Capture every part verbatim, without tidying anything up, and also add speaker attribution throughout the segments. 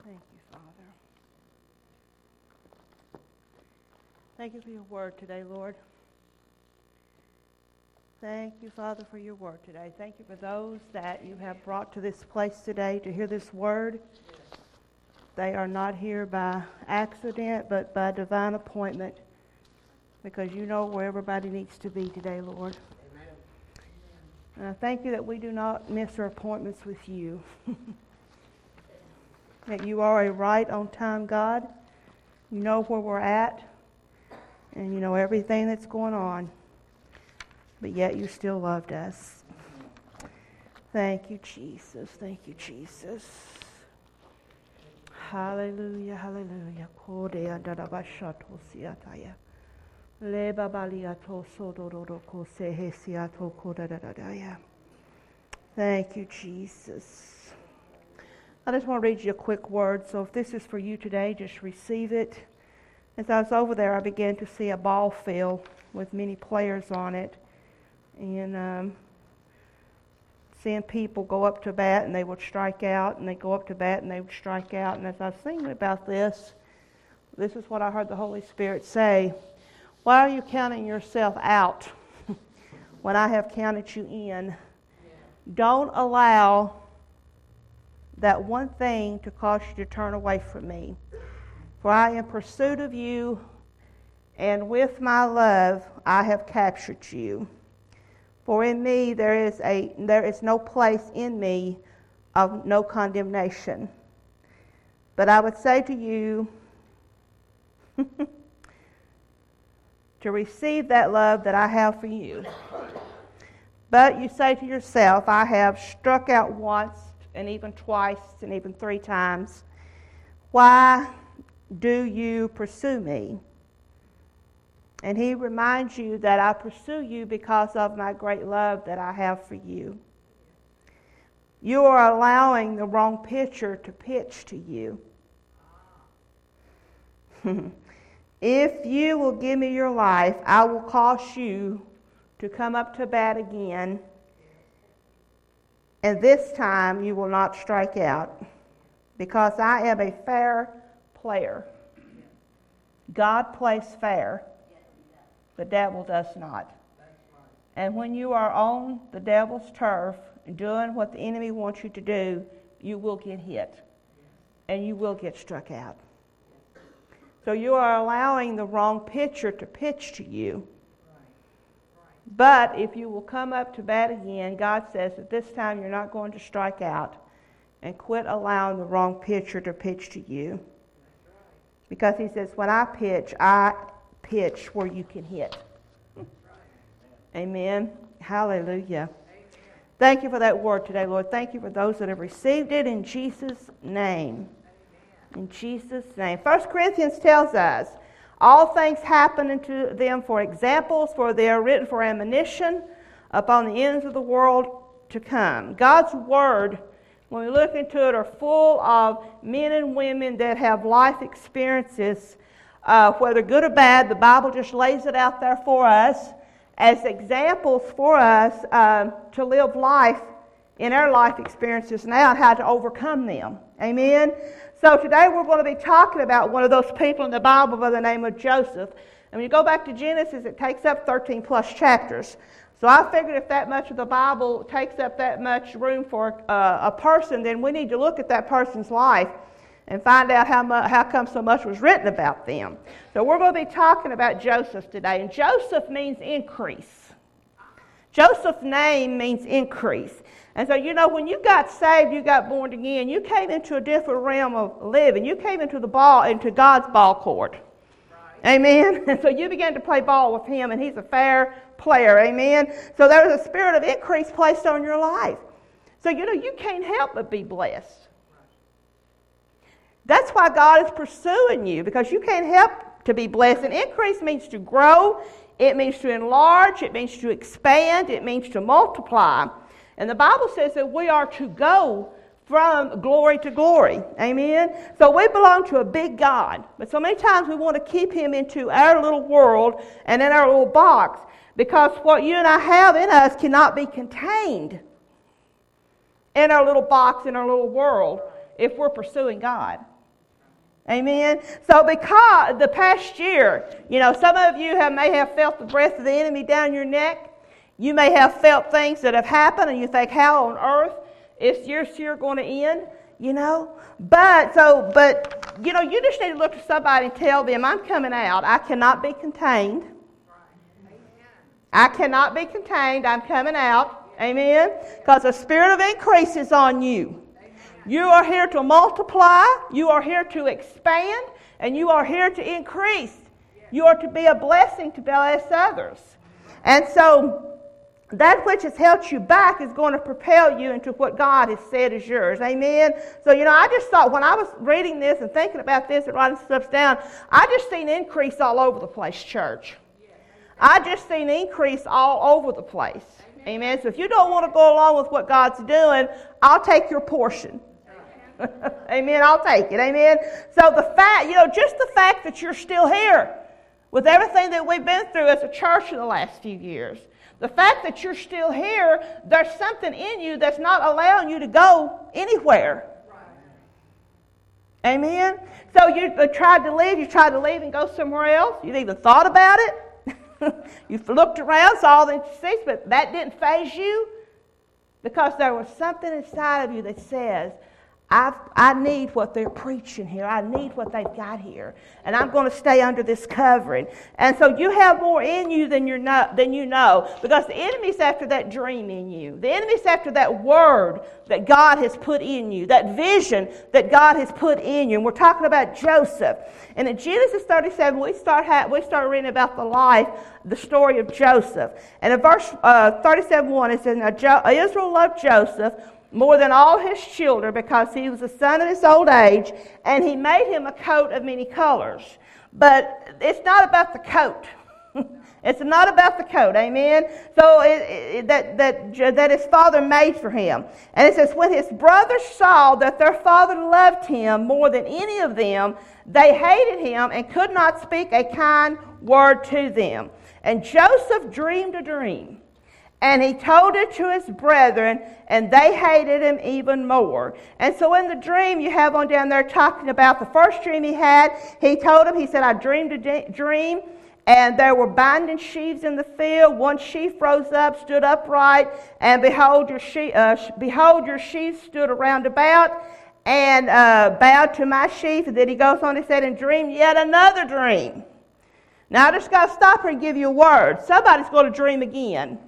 Speaker 1: Thank you, Father. Thank you for your word today, Lord. Thank you, Father, for your word today. Thank you for those that you have brought to this place today to hear this word. They are not here by accident, but by divine appointment, because you know where everybody needs to be today, Lord.
Speaker 2: Amen.
Speaker 1: And I thank you that we do not miss our appointments with you. That you are a right on time God. You know where we're at, and you know everything that's going on. But yet you still loved us. Thank you, Jesus. Thank you, Jesus. Hallelujah, hallelujah. Thank you, Jesus. I just want to read you a quick word. So if this is for you today, just receive it. As I was over there, I began to see a ball field with many players on it. And um, seeing people go up to bat and they would strike out, and they go up to bat and they would strike out. And as I was thinking about this, this is what I heard the Holy Spirit say. Why are you counting yourself out when I have counted you in? Yeah. Don't allow that one thing to cause you to turn away from me. For I am in pursuit of you, and with my love I have captured you. For in me there is a there is no place in me of no condemnation. But I would say to you to receive that love that I have for you. But you say to yourself, I have struck out once, and even twice, and even three times. Why do you pursue me? And he reminds you that I pursue you because of my great love that I have for you. You are allowing the wrong pitcher to pitch to you. If you will give me your life, I will cause you to come up to bat again. And this time you will not strike out, because I am a fair player. God plays fair. The devil does not. And when you are on the devil's turf, doing what the enemy wants you to do, you will get hit. And you will get struck out. So you are allowing the wrong pitcher to pitch to you. But if you will come up to bat again, God says that this time you're not going to strike out, and quit allowing the wrong pitcher to pitch to you. Because he says, when I pitch, I pitch where you can hit. Amen. Hallelujah. Thank you for that word today, Lord. Thank you for those that have received it in Jesus' name. In Jesus' name. First Corinthians tells us, all things happen unto them for examples, for they are written for admonition upon the ends of the world to come. God's word, when we look into it, are full of men and women that have life experiences, uh, whether good or bad. The Bible just lays it out there for us as examples for us um, to live life in our life experiences now and how to overcome them. Amen? So today we're going to be talking about one of those people in the Bible by the name of Joseph. And when you go back to Genesis, it takes up thirteen plus chapters. So I figured if that much of the Bible takes up that much room for uh, a person, then we need to look at that person's life and find out how much, how come so much was written about them. So we're going to be talking about Joseph today. And Joseph means increase. Joseph's name means increase. And so, you know, when you got saved, you got born again, you came into a different realm of living. You came into the ball, into God's ball court. Right. Amen? And so you began to play ball with him, and he's a fair player. Amen? So there was a spirit of increase placed on your life. So, you know, you can't help but be blessed. That's why God is pursuing you, because you can't help to be blessed. And increase means to grow. It means to enlarge. It means to expand. It means to multiply. And the Bible says that we are to go from glory to glory. Amen? So we belong to a big God. But so many times we want to keep him into our little world and in our little box, because what you and I have in us cannot be contained in our little box, in our little world, if we're pursuing God. Amen. So because the past year, you know, some of you have, may have felt the breath of the enemy down your neck. You may have felt things that have happened and you think, how on earth is this year going to end? You know? But, so, but, you know, you just need to look at somebody and tell them, I'm coming out. I cannot be contained. I cannot be contained. I'm coming out. Amen. Because the spirit of increase is on you. You are here to multiply, you are here to expand, and you are here to increase. You are to be a blessing to bless others. And so that which has held you back is going to propel you into what God has said is yours. Amen? So, you know, I just thought when I was reading this and thinking about this and writing stuff down, I just seen increase all over the place, church. I just seen increase all over the place. Amen? So if you don't want to go along with what God's doing, I'll take your portion. Amen. I'll take it. Amen. So the fact, you know, just the fact that you're still here with everything that we've been through as a church in the last few years, the fact that you're still here, there's something in you that's not allowing you to go anywhere. Amen. So you tried to leave, you tried to leave and go somewhere else. You've even thought about it. You've looked around, saw all the things, but that didn't faze you because there was something inside of you that says, I've, I need what they're preaching here. I need what they've got here. And I'm going to stay under this covering. And so you have more in you than, you're not, than you know. Because the enemy's after that dream in you. The enemy's after that word that God has put in you. That vision that God has put in you. And we're talking about Joseph. And in Genesis thirty-seven, we start, ha- we start reading about the life, the story of Joseph. And in verse uh, thirty-seven one, it says, Now jo- Israel loved Joseph more than all his children, because he was the son of his old age, and he made him a coat of many colors. But it's not about the coat. It's not about the coat, amen? So it, it, that, that, that his father made for him. And it says, when his brothers saw that their father loved him more than any of them, they hated him and could not speak a kind word to them. And Joseph dreamed a dream. And he told it to his brethren, and they hated him even more. And so in the dream, you have on down there talking about the first dream he had. He told him, he said, I dreamed a dream, and there were binding sheaves in the field. One sheaf rose up, stood upright, and behold, your, she- uh, behold, your sheaves stood around about, and uh, bowed to my sheaf. And then he goes on, he said, and dreamed yet another dream. Now I just got to stop here and give you a word. Somebody's going to dream again.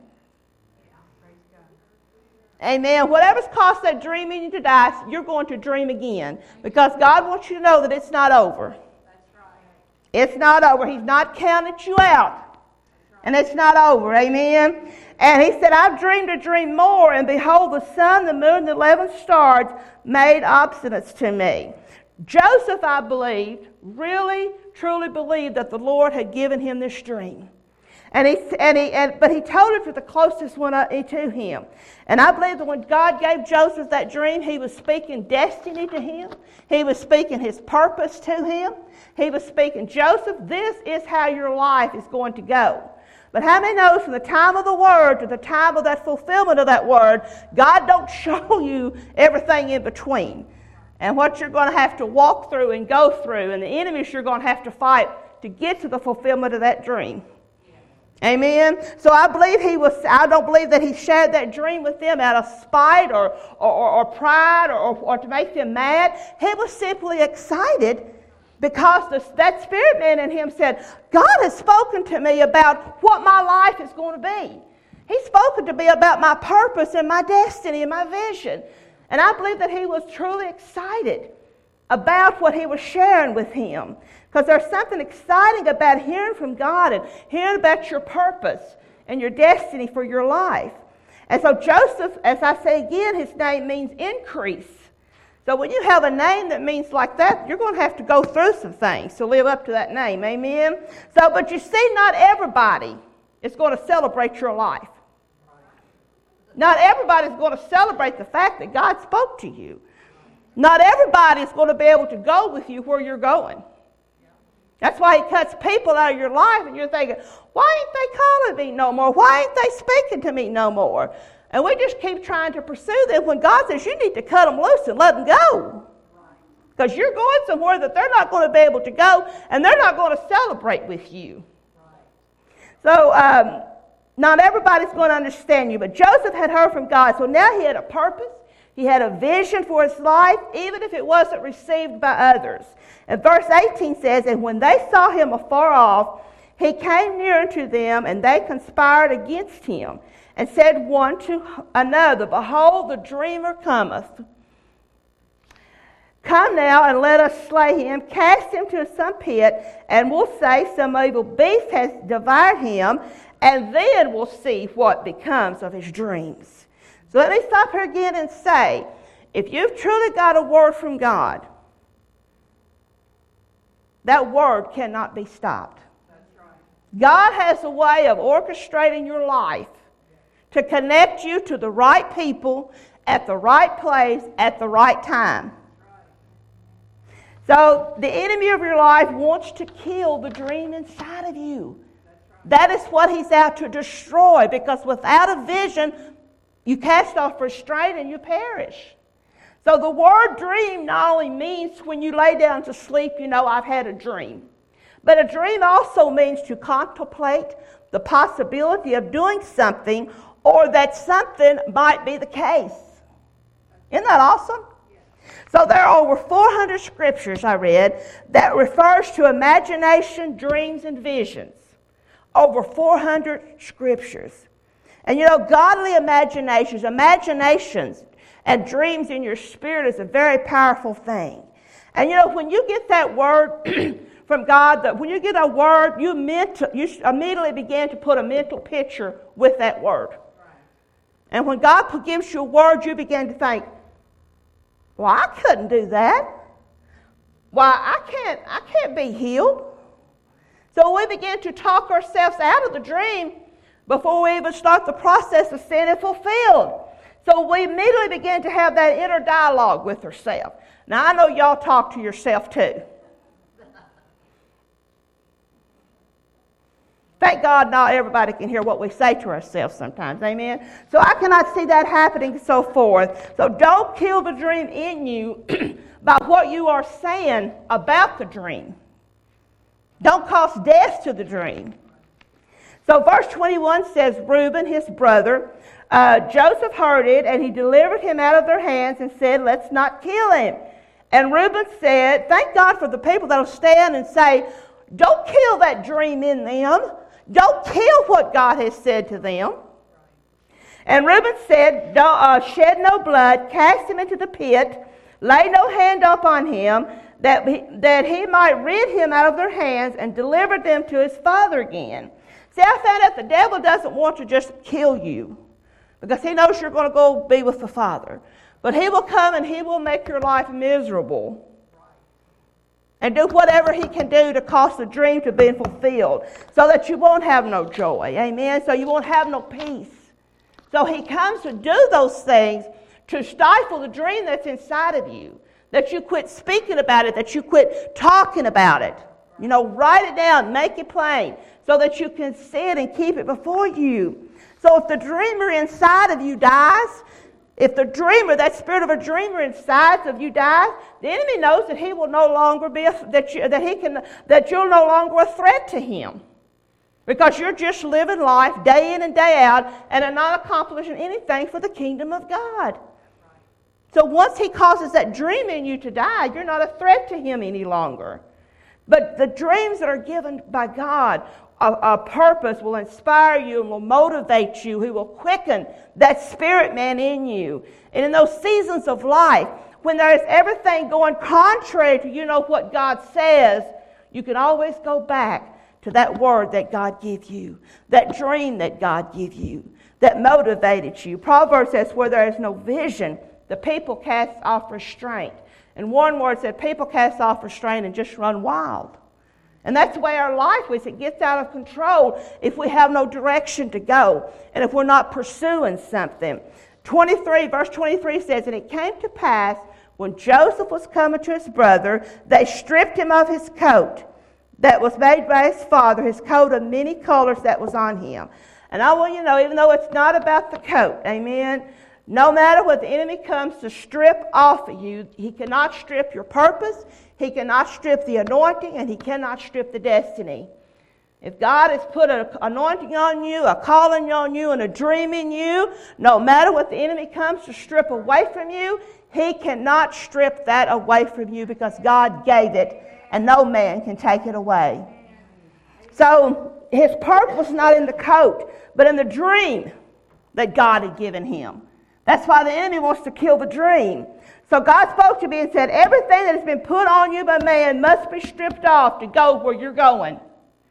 Speaker 1: Amen. Whatever's caused that dream in you to die, you're going to dream again. Because God wants you to know that it's not over. That's right. It's not over. He's not counted you out. Right. And it's not over. Amen. And he said, I've dreamed a dream more, and behold, the sun, the moon, the eleven stars made obstinance to me. Joseph, I believed, really, truly believed that the Lord had given him this dream. And he, and he, and, but he told it to the closest one to him. And I believe that when God gave Joseph that dream, he was speaking destiny to him. He was speaking his purpose to him. He was speaking, Joseph, this is how your life is going to go. But how many knows from the time of the word to the time of that fulfillment of that word, God don't show you everything in between. And what you're going to have to walk through and go through, and the enemies you're going to have to fight to get to the fulfillment of that dream. Amen. So I believe he was, I don't believe that he shared that dream with them out of spite or, or, or, or pride or, or to make them mad. He was simply excited because the, that spirit man in him said, God has spoken to me about what my life is going to be. He's spoken to me about my purpose and my destiny and my vision. And I believe that he was truly excited about what he was sharing with him. Because there's something exciting about hearing from God and hearing about your purpose and your destiny for your life. And so Joseph, as I say again, his name means increase. So when you have a name that means like that, you're going to have to go through some things to live up to that name. Amen? So, but you see, not everybody is going to celebrate your life. Not everybody is going to celebrate the fact that God spoke to you. Not everybody is going to be able to go with you where you're going. That's why he cuts people out of your life, and you're thinking, why ain't they calling me no more? Why ain't they speaking to me no more? And we just keep trying to pursue them when God says you need to cut them loose and let them go. Because you're going somewhere that they're not going to be able to go, and they're not going to celebrate with you. So um, not everybody's going to understand you, but Joseph had heard from God. So now he had a purpose. He had a vision for his life, even if it wasn't received by others. And verse eighteen says, and when they saw him afar off, he came near unto them, and they conspired against him, and said one to another, behold, the dreamer cometh. Come now, and let us slay him, cast him to some pit, and we'll say some evil beast has devoured him, and then we'll see what becomes of his dreams. So let me stop here again and say, if you've truly got a word from God, that word cannot be stopped. That's right. God has a way of orchestrating your life to connect you to the right people at the right place at the right time. So the enemy of your life wants to kill the dream inside of you. That is what he's out to destroy, because without a vision, you cast off restraint and you perish. So the word dream not only means when you lay down to sleep, you know, I've had a dream. But a dream also means to contemplate the possibility of doing something, or that something might be the case. Isn't that awesome? So there are over four hundred scriptures I read that refers to imagination, dreams, and visions. Over four hundred scriptures. And you know, godly imaginations, imaginations and dreams in your spirit is a very powerful thing. And you know, when you get that word from God, that when you get a word, you, mental, you immediately begin to put a mental picture with that word. And when God gives you a word, you begin to think, well, I couldn't do that. Why, I can't, I can't be healed. So we begin to talk ourselves out of the dream before we even start the process of seeing it fulfilled. So we immediately begin to have that inner dialogue with ourselves. Now, I know y'all talk to yourself too. Thank God not everybody can hear what we say to ourselves sometimes. Amen? So I cannot see that happening and so forth. So don't kill the dream in you by what you are saying about the dream. Don't cause death to the dream. So verse twenty-one says, Reuben, his brother, uh, Joseph heard it, and he delivered him out of their hands and said, let's not kill him. And Reuben said, thank God for the people that will stand and say, don't kill that dream in them. Don't kill what God has said to them. And Reuben said, don't, uh, shed no blood, cast him into the pit, lay no hand upon him, that he, that he might rid him out of their hands and deliver them to his father again. See, I found out the devil doesn't want to just kill you, because he knows you're going to go be with the Father. But he will come and he will make your life miserable and do whatever he can do to cause the dream to be fulfilled, so that you won't have no joy. Amen? So you won't have no peace. So he comes to do those things to stifle the dream that's inside of you, that you quit speaking about it, that you quit talking about it. You know, write it down, make it plain, so that you can see it and keep it before you. So if the dreamer inside of you dies, if the dreamer, that spirit of a dreamer inside of you dies, the enemy knows that he will no longer be a, that you, that he can that you're no longer a threat to him, because you're just living life day in and day out and are not accomplishing anything for the kingdom of God. So once he causes that dream in you to die, you're not a threat to him any longer. But the dreams that are given by God, a, a purpose, will inspire you and will motivate you. He will quicken that spirit man in you. And in those seasons of life, when there is everything going contrary to you know what God says, you can always go back to that word that God gave you, that dream that God gave you, that motivated you. Proverbs says, where there is no vision, the people cast off restraint. And one word said, people cast off restraint and just run wild. And that's the way our life is. It gets out of control if we have no direction to go and if we're not pursuing something. twenty-three, verse twenty-three says, and it came to pass when Joseph was coming to his brother, they stripped him of his coat that was made by his father, his coat of many colors that was on him. And I want you to know, even though it's not about the coat, amen, No matter what the enemy comes to strip off of you, he cannot strip your purpose, he cannot strip the anointing, and he cannot strip the destiny. If God has put an anointing on you, a calling on you, and a dream in you, no matter what the enemy comes to strip away from you, he cannot strip that away from you because God gave it, and no man can take it away. So his purpose was not in the coat, but in the dream that God had given him. That's why the enemy wants to kill the dream. So God spoke to me and said, everything that has been put on you by man must be stripped off to go where you're going.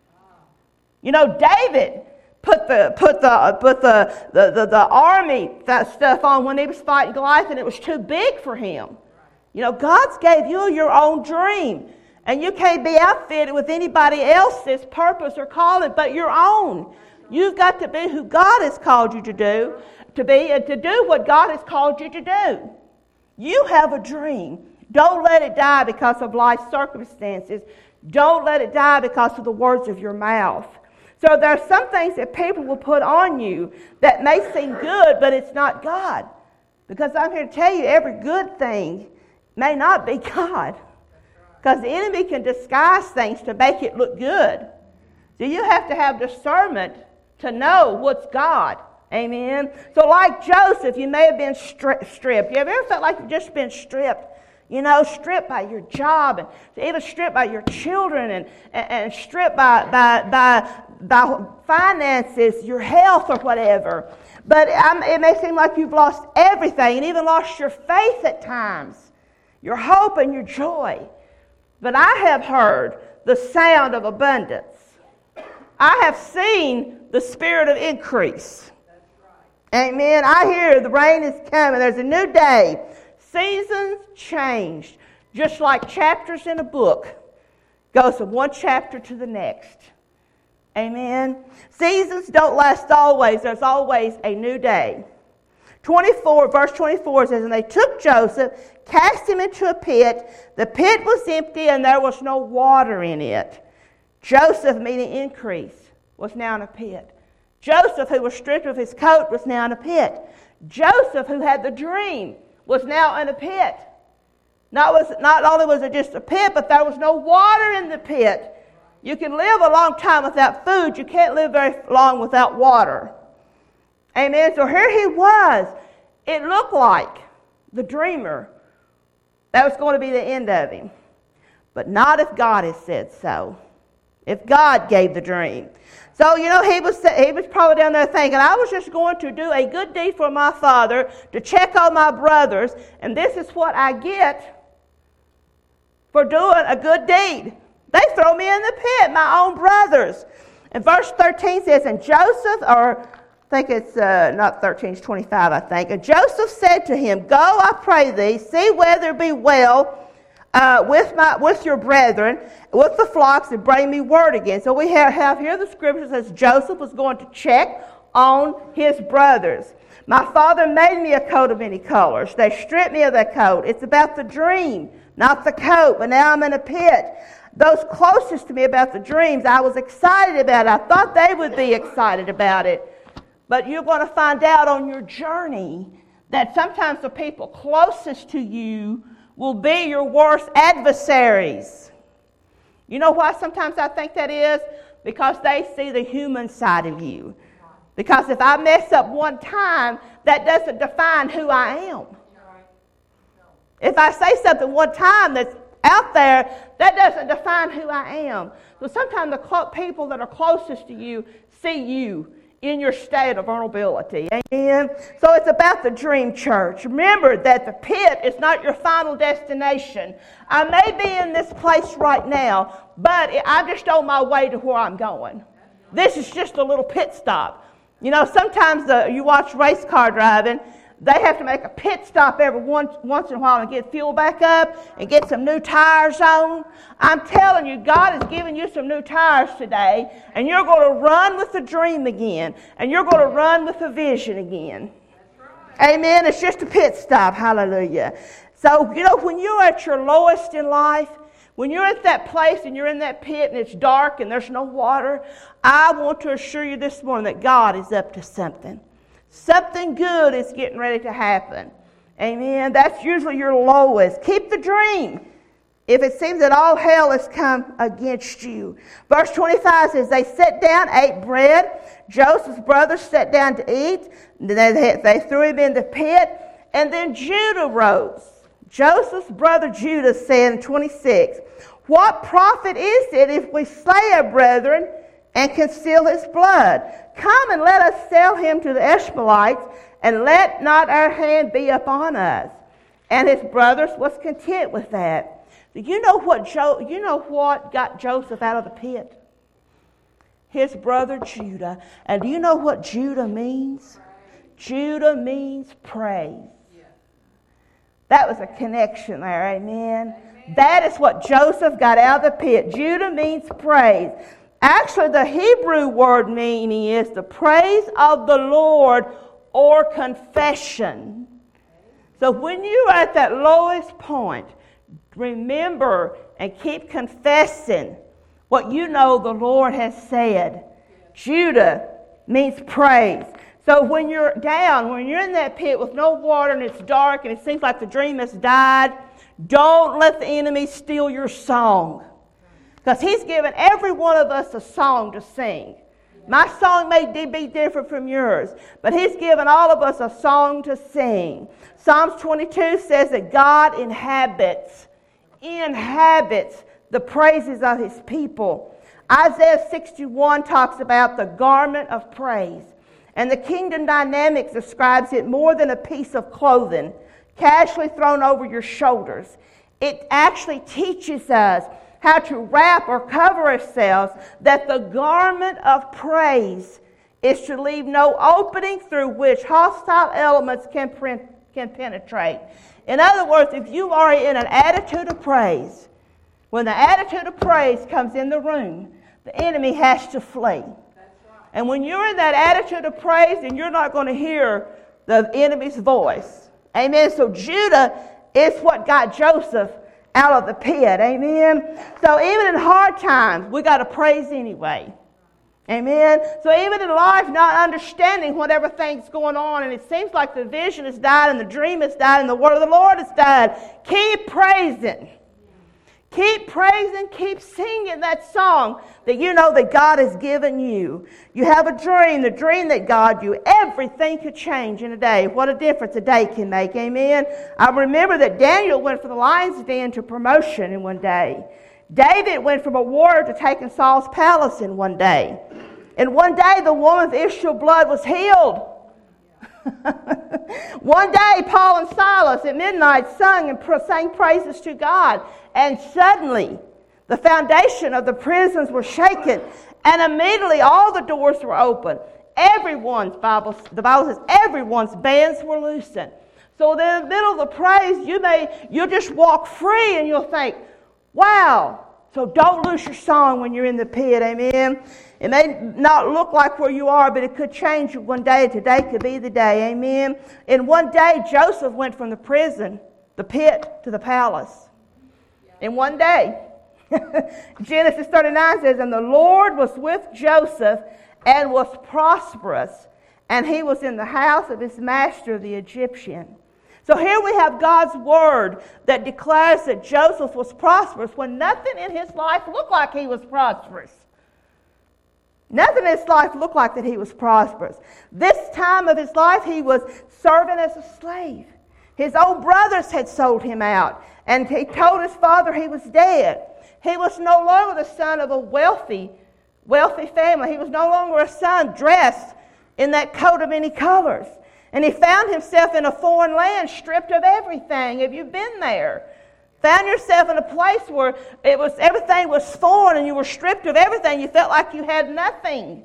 Speaker 1: You know, David put the put the put the the, the, the army that stuff on when he was fighting Goliath, and it was too big for him. You know, God's gave you your own dream, and you can't be outfitted with anybody else's purpose or calling but your own. You've got to be who God has called you to do, to be, and to do what God has called you to do. You have a dream. Don't let it die because of life circumstances. Don't let it die because of the words of your mouth. So there are some things that people will put on you that may seem good, but it's not God. Because I'm here to tell you, every good thing may not be God. Because the enemy can disguise things to make it look good. So you have to have discernment to know what's God. Amen. So like Joseph, you may have been stri- stripped. You ever felt like you've just been stripped? You know, stripped by your job, and even stripped by your children, and, and, and stripped by, by, by, by finances, your health, or whatever. But um, it may seem like you've lost everything and even lost your faith at times, your hope and your joy. But I have heard the sound of abundance. I have seen the spirit of increase. Amen. I hear the rain is coming. There's a new day. Seasons changed, just like chapters in a book. Goes from one chapter to the next. Amen. Seasons don't last always. There's always a new day. twenty-four, verse twenty-four says, and they took Joseph, cast him into a pit. The pit was empty and there was no water in it. Joseph, meaning increase, was now in a pit. Joseph, who was stripped of his coat, was now in a pit. Joseph, who had the dream, was now in a pit. Not, was, not only was it just a pit, but there was no water in the pit. You can live a long time without food. You can't live very long without water. Amen. So here he was. It looked like the dreamer. That was going to be the end of him. But not if God has said so. If God gave the dream. So, you know, he was he was probably down there thinking, I was just going to do a good deed for my father, to check on my brothers, and this is what I get for doing a good deed. They throw me in the pit, my own brothers. And verse thirteen says, and Joseph, or I think it's uh, not thirteen, it's twenty-five, I think. And Joseph said to him, go, I pray thee, see whether it be well Uh, with my with your brethren, with the flocks, and bring me word again. So we have, have here the scripture says Joseph was going to check on his brothers. My father made me a coat of many colors. They stripped me of that coat. It's about the dream, not the coat. But now I'm in a pit. Those closest to me about the dreams, I was excited about it. I thought they would be excited about it. But you're going to find out on your journey that sometimes the people closest to you will be your worst adversaries. You know why sometimes I think that is? Because they see the human side of you. Because if I mess up one time, that doesn't define who I am. If I say something one time that's out there, that doesn't define who I am. So sometimes the cl- people that are closest to you see you in your state of vulnerability. Amen? So it's about the dream, church. Remember that the pit is not your final destination. I may be in this place right now, but I'm just on my way to where I'm going. This is just a little pit stop. You know, sometimes the, you watch race car driving, they have to make a pit stop every once, once in a while and get fuel back up and get some new tires on. I'm telling you, God has given you some new tires today, and you're going to run with the dream again, and you're going to run with the vision again. Right. Amen. It's just a pit stop. Hallelujah. So, you know, when you're at your lowest in life, when you're at that place and you're in that pit and it's dark and there's no water, I want to assure you this morning that God is up to something. Something good is getting ready to happen. Amen. That's usually your lowest. Keep the dream if it seems that all hell has come against you. Verse twenty-five says, they sat down, ate bread. Joseph's brothers sat down to eat. They, they threw him in the pit. And then Judah rose. Joseph's brother Judah said in twenty-six, what profit is it if we slay our brethren and conceal his blood? Come and let us sell him to the Ishmaelites, and let not our hand be upon us. And his brothers was content with that. Do you know what jo- you know what got Joseph out of the pit? His brother Judah. And do you know what Judah means? Judah means praise. That was a connection there, amen. amen. That is what Joseph got out of the pit. Judah means praise. Actually, the Hebrew word meaning is the praise of the Lord or confession. So when you're at that lowest point, remember and keep confessing what you know the Lord has said. Judah means praise. So when you're down, when you're in that pit with no water and it's dark and it seems like the dream has died, don't let the enemy steal your song. Because he's given every one of us a song to sing. My song may be different from yours, but he's given all of us a song to sing. Psalms twenty-two says that God inhabits, inhabits the praises of his people. Isaiah sixty-one talks about the garment of praise. And the Kingdom Dynamics describes it more than a piece of clothing casually thrown over your shoulders. It actually teaches us how to wrap or cover ourselves, that the garment of praise is to leave no opening through which hostile elements can, can penetrate. In other words, if you are in an attitude of praise, when the attitude of praise comes in the room, the enemy has to flee. And when you're in that attitude of praise, then you're not going to hear the enemy's voice. Amen. So Judah is what got Joseph out of the pit. Amen. So even in hard times, we got to praise anyway. Amen. So even in life, not understanding what everything's going on, and it seems like the vision has died and the dream has died and the word of the Lord has died, keep praising. Keep praising, keep singing that song that you know that God has given you. You have a dream, the dream that God you. Everything could change in a day. What a difference a day can make, amen? I remember that Daniel went from the lion's den to promotion in one day. David went from a warrior to taking Saul's palace in one day. And one day the woman of Ishmael blood was healed. One day, Paul and Silas at midnight sung and sang praises to God, and suddenly the foundation of the prisons were shaken, and immediately all the doors were open. Everyone's Bible, the Bible says, everyone's bands were loosened. So in the middle of the praise, you may you'll just walk free, and you'll think, "Wow!" So don't lose your song when you're in the pit, amen. It may not look like where you are, but it could change one day. Today could be the day, amen. In one day, Joseph went from the prison, the pit, to the palace. In one day. Genesis thirty-nine says, and the Lord was with Joseph and was prosperous, and he was in the house of his master, the Egyptian. So here we have God's word that declares that Joseph was prosperous when nothing in his life looked like he was prosperous. Nothing in his life looked like that he was prosperous. This time of his life, he was serving as a slave. His old brothers had sold him out, and he told his father he was dead. He was no longer the son of a wealthy, wealthy family. He was no longer a son dressed in that coat of many colors. And he found himself in a foreign land, stripped of everything. Have you been there? Found yourself in a place where it was everything was foreign and you were stripped of everything. You felt like you had nothing.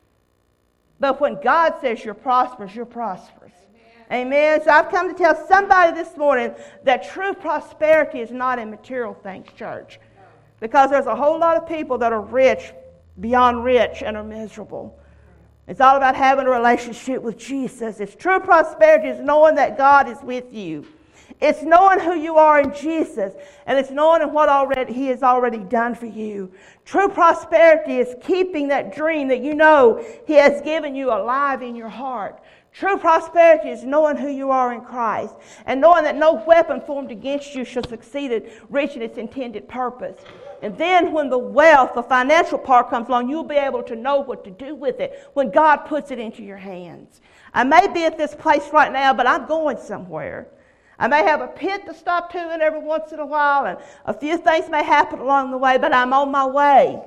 Speaker 1: But when God says you're prosperous, you're prosperous. Amen. Amen. So I've come to tell somebody this morning that true prosperity is not in material things, church. Because there's a whole lot of people that are rich, beyond rich, and are miserable. It's all about having a relationship with Jesus. It's true prosperity is knowing that God is with you. It's knowing who you are in Jesus, and it's knowing what already He has already done for you. True prosperity is keeping that dream that you know He has given you alive in your heart. True prosperity is knowing who you are in Christ and knowing that no weapon formed against you shall succeed at reaching its intended purpose. And then when the wealth, the financial part comes along, you'll be able to know what to do with it when God puts it into your hands. I may be at this place right now, but I'm going somewhere. I may have a pit to stop to in every once in a while, and a few things may happen along the way, but I'm on my way.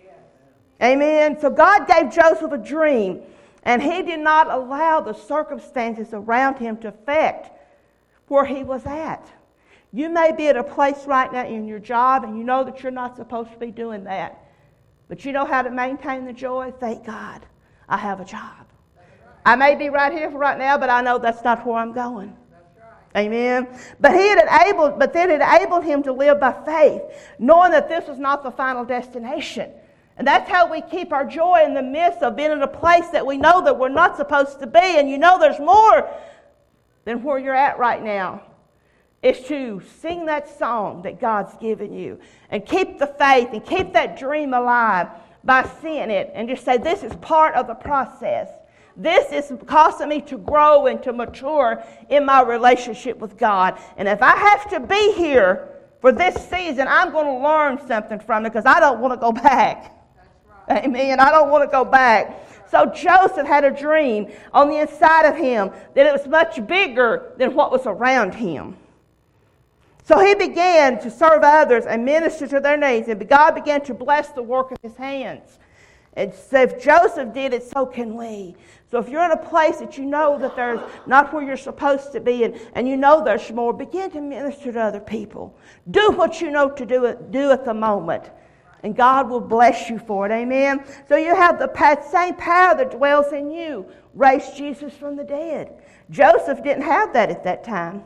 Speaker 1: Amen. So God gave Joseph a dream, and he did not allow the circumstances around him to affect where he was at. You may be at a place right now in your job, and you know that you're not supposed to be doing that. But you know how to maintain the joy? Thank God, I have a job. I may be right here for right now, but I know that's not where I'm going. Amen. But he had enabled, but then it enabled him to live by faith, knowing that this was not the final destination. And that's how we keep our joy in the midst of being in a place that we know that we're not supposed to be. And you know there's more than where you're at right now. Is to sing that song that God's given you and keep the faith and keep that dream alive by seeing it and just say, this is part of the process. This is causing me to grow and to mature in my relationship with God. And if I have to be here for this season, I'm going to learn something from it because I don't want to go back. That's right. Amen. I don't want to go back. So Joseph had a dream on the inside of him that it was much bigger than what was around him. So he began to serve others and minister to their needs, and God began to bless the work of his hands. And so if Joseph did it, so can we. So if you're in a place that you know that there's not where you're supposed to be, and, and you know there's more, begin to minister to other people. Do what you know to do, do at the moment, and God will bless you for it. Amen? So you have the same power that dwells in you. Raised Jesus from the dead. Joseph didn't have that at that time.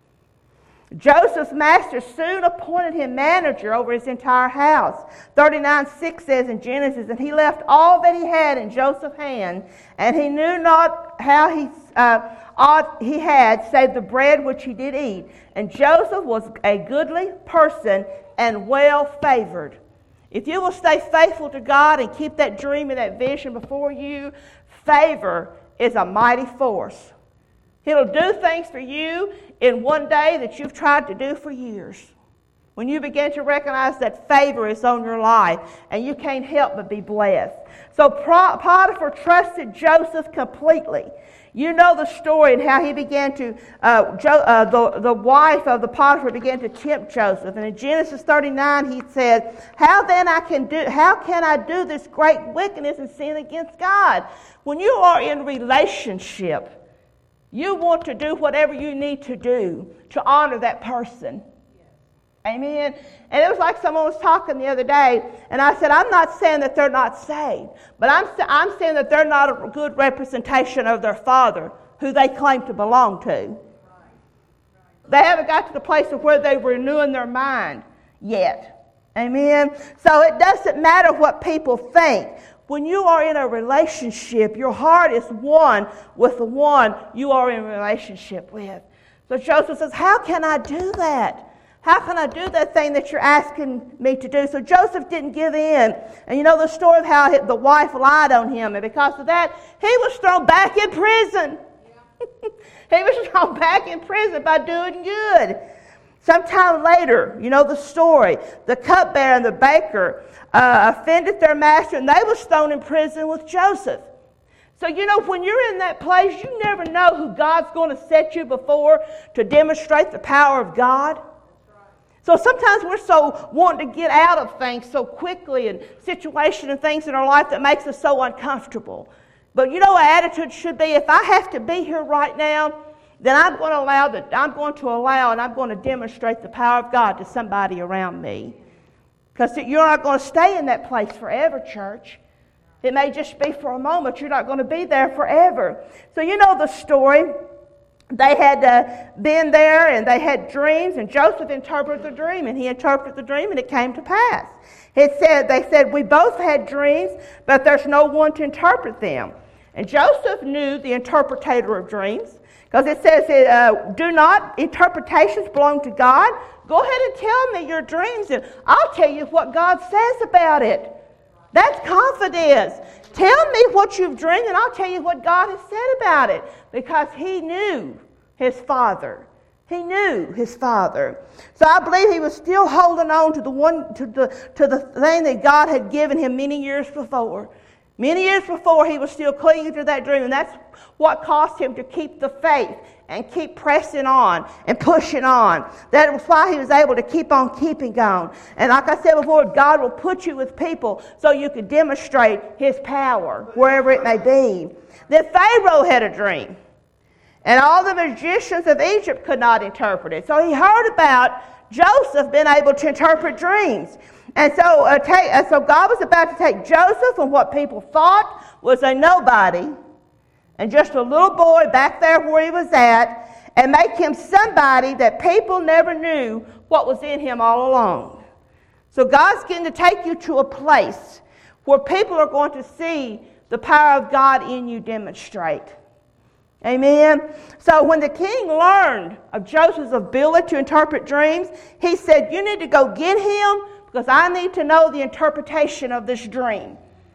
Speaker 1: Joseph's master soon appointed him manager over his entire house. thirty-nine six says in Genesis, and he left all that he had in Joseph's hand, and he knew not how he uh, aught he had, save the bread which he did eat. And Joseph was a goodly person and well favored. If you will stay faithful to God and keep that dream and that vision before you, favor is a mighty force. It'll do things for you in one day that you've tried to do for years. When you begin to recognize that favor is on your life and you can't help but be blessed. So Potiphar trusted Joseph completely. You know the story and how he began to, uh, jo- uh, the, the wife of the Potiphar began to tempt Joseph. And in Genesis thirty-nine he said, How then I can do, how can I do this great wickedness and sin against God? When you are in relationship, you want to do whatever you need to do to honor that person. Amen. And it was like someone was talking the other day, and I said, I'm not saying that they're not saved, but I'm, I'm saying that they're not a good representation of their Father, who they claim to belong to. They haven't got to the place of where they're renewing their mind yet. Amen. So it doesn't matter what people think. When you are in a relationship, your heart is one with the one you are in a relationship with. So Joseph says, how can I do that? How can I do that thing that you're asking me to do? So Joseph didn't give in. And you know the story of how the wife lied on him. And because of that, he was thrown back in prison. Yeah. He was thrown back in prison by doing good. Sometime later, you know the story, the cupbearer and the baker uh, offended their master, and they was thrown in prison with Joseph. So, you know, when you're in that place, you never know who God's going to set you before to demonstrate the power of God. So sometimes we're so wanting to get out of things so quickly, and situations and things in our life that makes us so uncomfortable. But you know, our attitude should be, if I have to be here right now, then I'm going to allow that. I'm going to allow and I'm going to demonstrate the power of God to somebody around me. Because you're not going to stay in that place forever, church. It may just be for a moment. You're not going to be there forever. So you know the story. They had uh, been there and they had dreams, and Joseph interpreted the dream, and he interpreted the dream, and it came to pass. It said, they said, we both had dreams, but there's no one to interpret them. And Joseph knew the interpretator of dreams, because it says, uh, do not interpretations belong to God? Go ahead and tell me your dreams, and I'll tell you what God says about it. That's confidence. Tell me what you've dreamed, and I'll tell you what God has said about it. Because he knew his Father. He knew his Father. So I believe he was still holding on to the one to the to the thing that God had given him many years before. Many years before, he was still clinging to that dream, and that's what caused him to keep the faith and keep pressing on and pushing on. That was why he was able to keep on keeping on. And like I said before, God will put you with people so you can demonstrate his power wherever it may be. Then Pharaoh had a dream, and all the magicians of Egypt could not interpret it. So he heard about Joseph being able to interpret dreams. And so, uh, take, uh, so God was about to take Joseph from what people thought was a nobody and just a little boy back there where he was at and make him somebody that people never knew what was in him all along. So God's going to take you to a place where people are going to see the power of God in you demonstrate. Amen. So when the king learned of Joseph's ability to interpret dreams, he said, you need to go get him because I need to know the interpretation of this dream.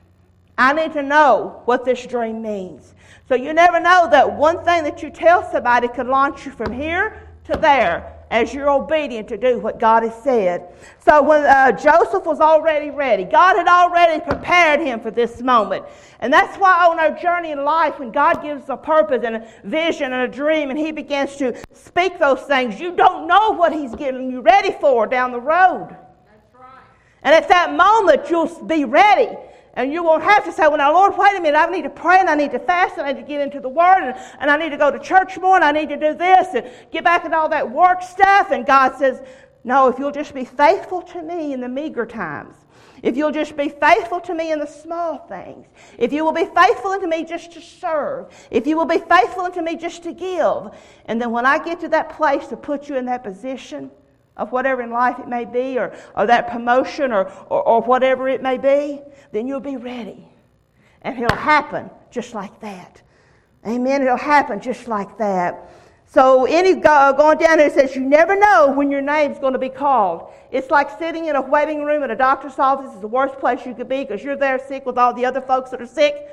Speaker 1: I need to know what this dream means. So you never know that one thing that you tell somebody could launch you from here to there as you're obedient to do what God has said. So when uh, Joseph was already ready, God had already prepared him for this moment. And that's why on our journey in life, when God gives a purpose and a vision and a dream and he begins to speak those things, you don't know what he's getting you ready for down the road.
Speaker 2: That's right.
Speaker 1: And at that moment, you'll be ready. And you won't have to say, well, now, Lord, wait a minute. I need to pray, and I need to fast, and I need to get into the Word, and, and I need to go to church more, and I need to do this, and get back into all that work stuff. And God says, no, if you'll just be faithful to me in the meager times, if you'll just be faithful to me in the small things, if you will be faithful unto me just to serve, if you will be faithful unto me just to give, and then when I get to that place to put you in that position of whatever in life it may be, or, or that promotion, or, or, or whatever it may be, then you'll be ready. And it'll happen just like that. Amen. It'll happen just like that. So any go, going down there, it says you never know when your name's going to be called. It's like sitting in a waiting room at a doctor's office. It's the worst place you could be because you're there sick with all the other folks that are sick.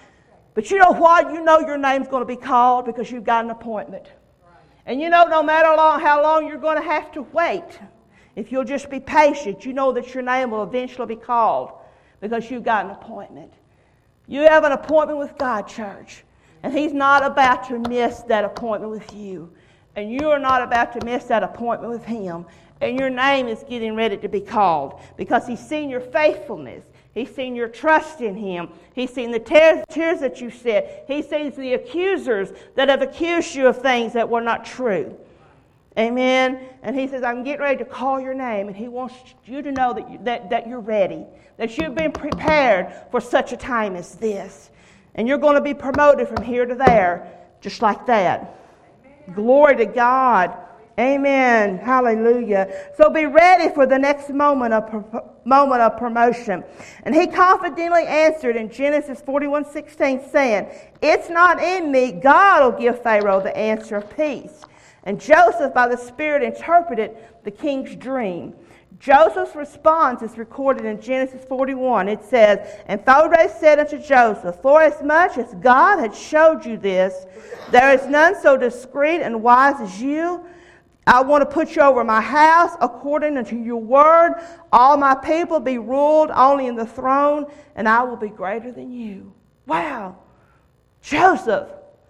Speaker 1: But you know what? You know your name's going to be called because you've got an appointment. And you know no matter long, how long you're going to have to wait, if you'll just be patient, you know that your name will eventually be called because you've got an appointment. You have an appointment with God, church. And he's not about to miss that appointment with you. And you are not about to miss that appointment with him. And your name is getting ready to be called because he's seen your faithfulness. He's seen your trust in him. He's seen the tears, tears that you shed. He sees the accusers that have accused you of things that were not true. Amen. And he says, I'm getting ready to call your name. And he wants you to know that, you, that, that you're ready, that you've been prepared for such a time as this. And you're going to be promoted from here to there, just like that. Amen. Glory to God. Amen. Hallelujah. So be ready for the next moment of moment of promotion. And he confidently answered in Genesis forty-one sixteen, saying, it's not in me. God will give Pharaoh the answer of peace. And Joseph, by the Spirit, interpreted the king's dream. Joseph's response is recorded in Genesis forty-one. It says, and Pharaoh said unto Joseph, forasmuch as God had showed you this, there is none so discreet and wise as you. I want to put you over my house according unto your word. All my people be ruled only in the throne, and I will be greater than you. Wow. Joseph,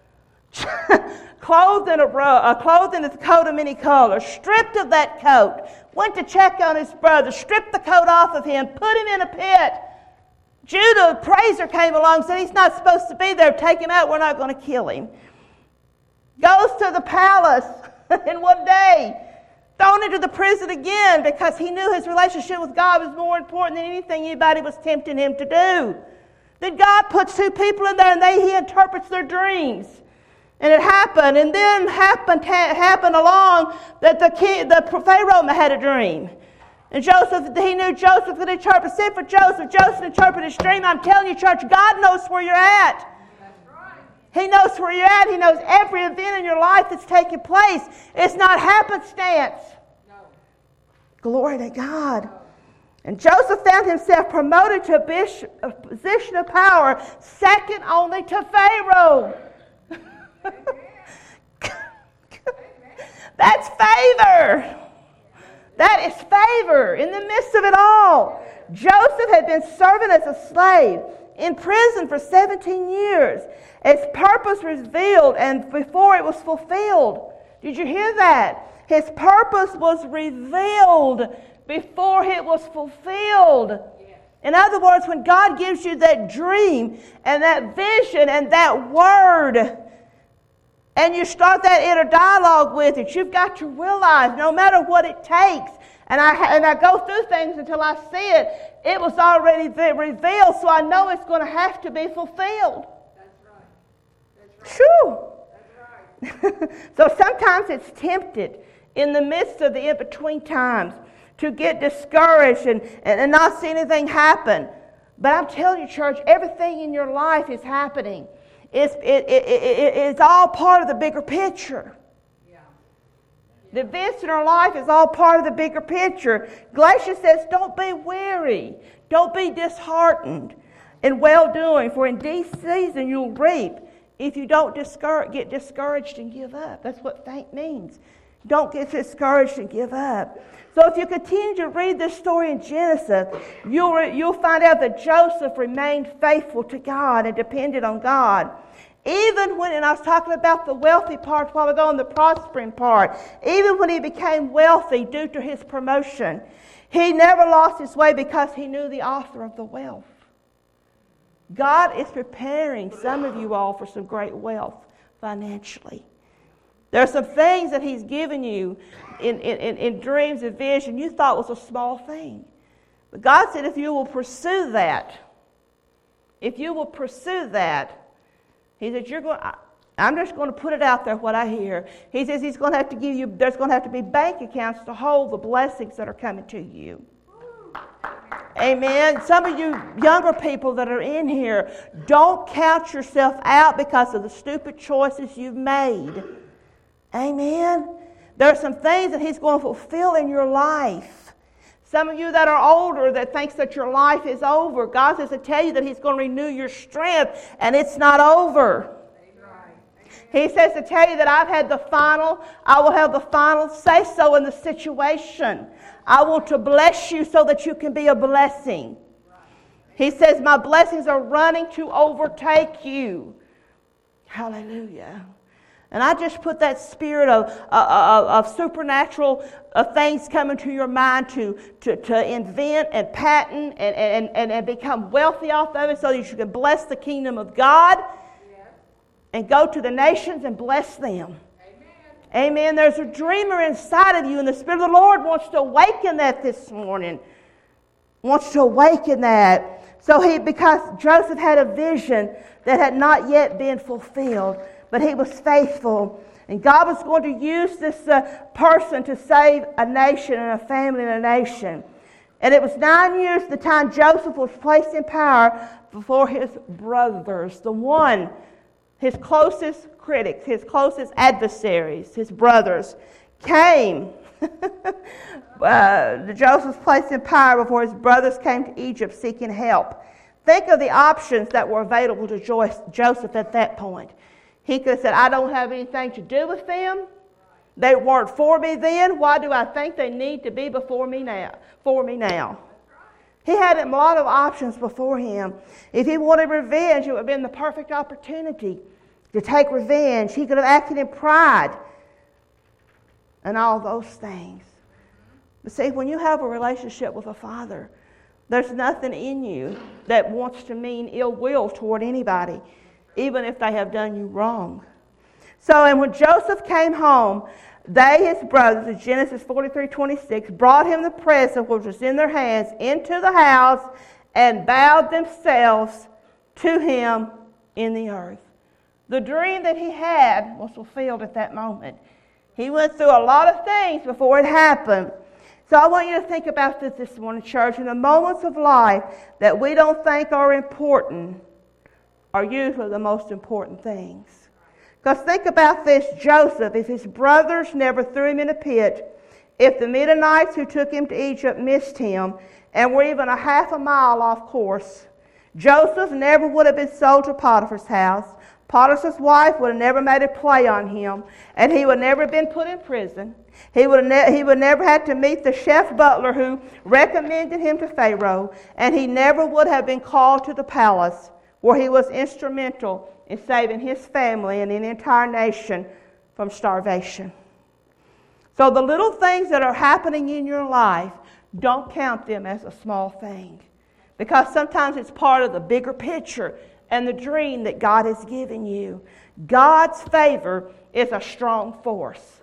Speaker 1: clothed in a robe, uh, clothed in a coat of many colors, stripped of that coat, went to check on his brother, stripped the coat off of him, put him in a pit. Judah, the praiser, came along, said he's not supposed to be there. Take him out. We're not going to kill him. Goes to the palace. In one day, thrown into the prison again because he knew his relationship with God was more important than anything anybody was tempting him to do. Then God puts two people in there and they he interprets their dreams. And it happened, and then happened ha- happened along that the king, the Pharaoh had a dream. And Joseph, he knew Joseph could interpret. Said for Joseph, Joseph interpreted his dream. I'm telling you, church, God knows where you're at. He knows where you're at. He knows every event in your life that's taking place. It's not happenstance. No. Glory to God. And Joseph found himself promoted to a, bishop, a position of power second only to Pharaoh. That's favor. That is favor in the midst of it all. Joseph had been serving as a slave in prison for seventeen years. His purpose was revealed and before it was fulfilled. Did you hear that? His purpose was revealed before it was fulfilled. In other words, when God gives you that dream and that vision and that word, and you start that inner dialogue with it, you've got to realize no matter what it takes, and I and I go through things until I see it, it was already revealed, so I know it's going to have to be fulfilled. That's right. That's right. That's right. So sometimes it's tempted in the midst of the in-between times to get discouraged and, and, and not see anything happen. But I'm telling you, church, everything in your life is happening. It's, it, it, it, it's all part of the bigger picture. Yeah. The events in our life is all part of the bigger picture. Galatians says, don't be weary. Don't be disheartened in well-doing, for in due season you'll reap if you don't discourage, get discouraged and give up. That's what faint means. Don't get discouraged and give up. So if you continue to read this story in Genesis, you'll, re, you'll find out that Joseph remained faithful to God and depended on God. Even when, and I was talking about the wealthy part a while ago and the prospering part, even when he became wealthy due to his promotion, he never lost his way because he knew the author of the wealth. God is preparing some of you all for some great wealth financially. There are some things that he's given you in, in, in dreams and vision you thought was a small thing. But God said if you will pursue that, if you will pursue that, he said, you're going, I, I'm just going to put it out there what I hear. He says he's going to have to give you, there's going to have to be bank accounts to hold the blessings that are coming to you. Amen. Some of you younger people that are in here, don't count yourself out because of the stupid choices you've made. Amen. There are some things that he's going to fulfill in your life. Some of you that are older that thinks that your life is over, God says to tell you that he's going to renew your strength and it's not over. He says to tell you that I've had the final, I will have the final say so in the situation. I want to bless you so that you can be a blessing. He says my blessings are running to overtake you. Hallelujah. And I just put that spirit of, of, of supernatural uh, things coming to your mind to, to, to invent and patent and, and, and, and become wealthy off of it so that you can bless the kingdom of God and go to the nations and bless them. Amen. Amen. There's a dreamer inside of you, and the Spirit of the Lord wants to awaken that this morning. Wants to awaken that. So he, because Joseph had a vision that had not yet been fulfilled, but he was faithful. And God was going to use this uh, person to save a nation and a family and a nation. And it was nine years the time Joseph was placed in power before his brothers, the one, his closest critics, his closest adversaries, his brothers, came. uh, Joseph was placed in power before his brothers came to Egypt seeking help. Think of the options that were available to Joseph at that point. He could have said, I don't have anything to do with them. They weren't for me then. Why do I think they need to be before me now? For me now. He had a lot of options before him. If he wanted revenge, it would have been the perfect opportunity to take revenge. He could have acted in pride and all those things. But see, when you have a relationship with a father, there's nothing in you that wants to mean ill will toward anybody, even if they have done you wrong. So, and when Joseph came home, they, his brothers, in Genesis forty-three twenty-six, brought him the present which was in their hands into the house and bowed themselves to him in the earth. The dream that he had was fulfilled at that moment. He went through a lot of things before it happened. So I want you to think about this this morning, church. In the moments of life that we don't think are important are usually the most important things. Because think about this, Joseph, if his brothers never threw him in a pit, if the Midianites who took him to Egypt missed him, and were even a half a mile off course. Joseph never would have been sold to Potiphar's house. Potiphar's wife would have never made a play on him, and he would never have been put in prison. He would, ne- he would never have to meet the chef butler who recommended him to Pharaoh, and he never would have been called to the palace where he was instrumental in saving his family and the entire nation from starvation. So the little things that are happening in your life, don't count them as a small thing, because sometimes it's part of the bigger picture and the dream that God has given you. God's favor is a strong force.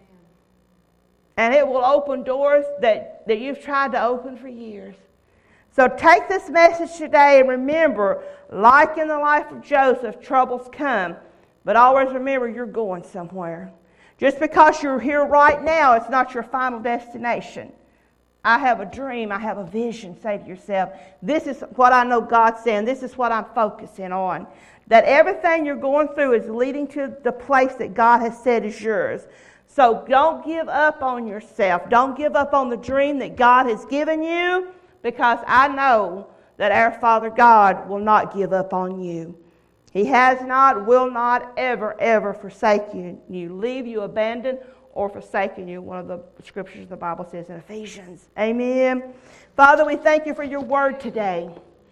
Speaker 1: And it will open doors that, that you've tried to open for years. So take this message today and remember, like in the life of Joseph, troubles come. But always remember, you're going somewhere. Just because you're here right now, it's not your final destination. I have a dream, I have a vision. Say to yourself, this is what I know God's saying. This is what I'm focusing on. That everything you're going through is leading to the place that God has said is yours. So don't give up on yourself. Don't give up on the dream that God has given you, because I know that our Father God will not give up on you. He has not, will not ever, ever forsake you, you, leave you, abandon, or forsaken you. One of the scriptures the Bible says in Ephesians. Amen. Father, we thank you for your word today.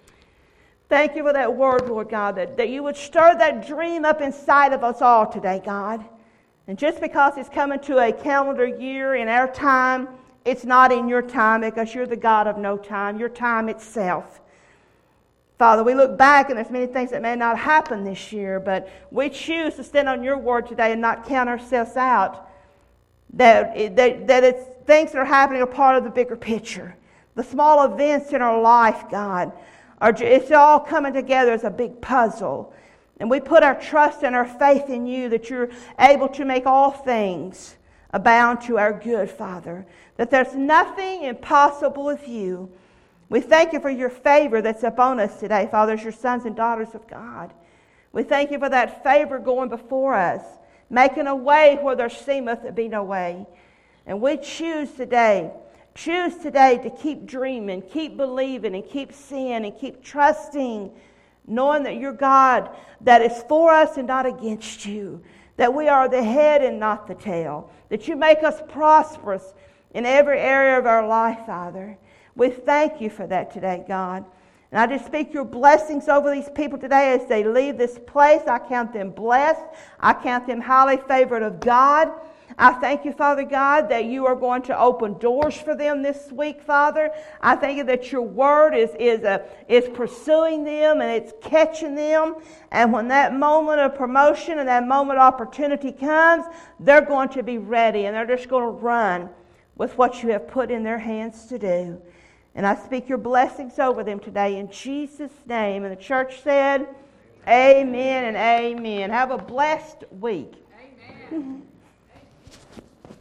Speaker 1: Thank you for that word, Lord God, that, that you would stir that dream up inside of us all today, God. And just because it's coming to a calendar year in our time, it's not in your time, because you're the God of no time, your time itself. Father, we look back and there's many things that may not happen this year, but we choose to stand on your word today and not count ourselves out. That, that, that it's things that are happening are part of the bigger picture. The small events in our life, God, are it's all coming together as a big puzzle. And we put our trust and our faith in you, that you're able to make all things abound to our good, Father. That there's nothing impossible with you. We thank you for your favor that's upon us today, Father, as your sons and daughters of God. We thank you for that favor going before us, making a way where there seemeth to be no way. And we choose today, choose today to keep dreaming, keep believing, and keep seeing, and keep trusting, knowing that you're God that is for us and not against you, that we are the head and not the tail, that you make us prosperous in every area of our life, Father. We thank you for that today, God. And I just speak your blessings over these people today as they leave this place. I count them blessed. I count them highly favored of God. I thank you, Father God, that you are going to open doors for them this week, Father. I thank you that your word is, is, a, is pursuing them and it's catching them. And when that moment of promotion and that moment of opportunity comes, they're going to be ready and they're just going to run with what you have put in their hands to do. And I speak your blessings over them today in Jesus' name. And the church said, amen and amen. Have a blessed week.
Speaker 2: Amen.